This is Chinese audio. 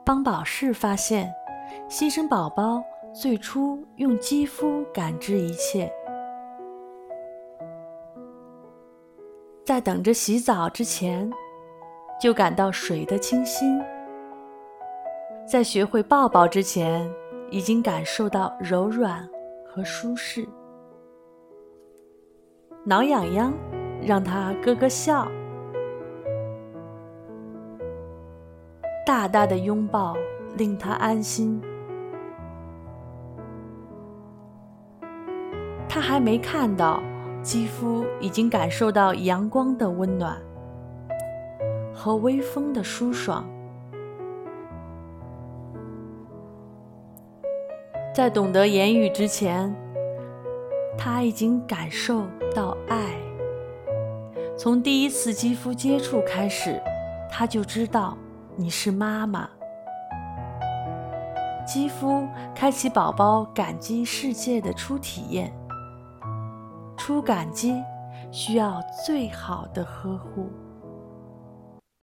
邦宝适发现，新生宝宝最初用肌肤感知一切，在等着洗澡之前，就感到水的清新；在学会抱抱之前，已经感受到柔软和舒适。挠痒痒让他咯咯笑，大大的拥抱令他安心。他还没看到，肌肤已经感受到阳光的温暖和微风的舒爽。在懂得言语之前，他已经感受到爱。从第一次肌肤接触开始，他就知道你是妈妈。肌肤开启宝宝感激世界的初体验，初感激需要最好的呵护。